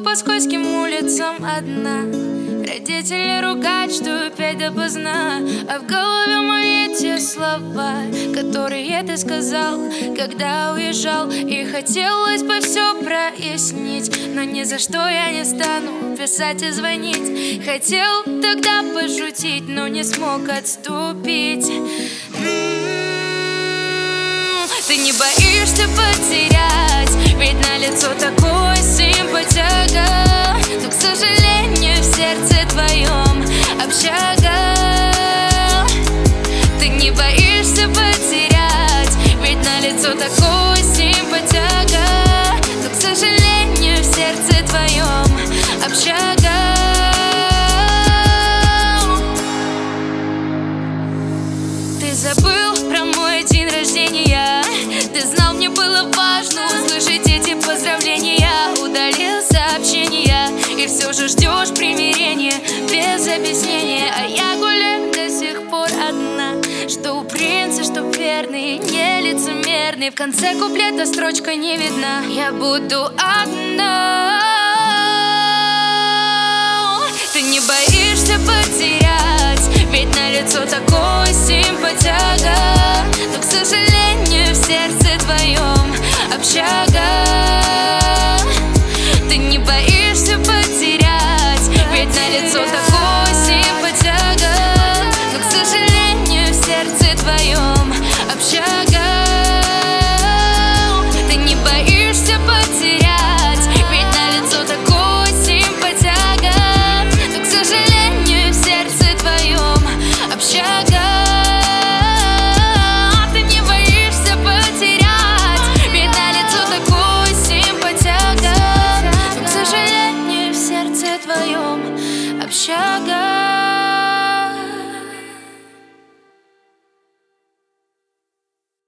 по скользким улицам одна. Родители ругают, что опять допоздна. А в голове мои те слова, которые ты сказал, когда уезжал. И хотелось бы все прояснить, но ни за что я не стану писать и звонить. Хотел тогда пошутить, но не смог отступить. Ты не боишься потерять, ведь на лицо такой симпатяга. Но, к сожалению, в сердце твоем общага. Ты не боишься потерять, ведь на лицо такой симпатяга. Но, к сожалению, в сердце твоем общага. Ты забыл про мой день рождения. Ты знал, мне было важно услышать эти поздравления. Удалил сообщения и все же ждешь примирения без объяснения. А я гуляю до сих пор одна. Что у принца, что верный, не лицемерный. В конце куплета строчка не видна. Я буду одна. Ты не боишься потерять, ведь на лицо такой симпатяга. Но, к сожалению, в сердце твоем общага. Ты не боишься потерять, ведь на лицо такой симпатяга. Но, к сожалению, в сердце твоем общага. Ты не боишься потерять, ведь на лицо такой симпатяга. Но, к сожалению, в сердце твоем общага. Ты не боишься потерять, ведь на лицо такой симпатяга. Но, к сожалению, в сердце твоем общага.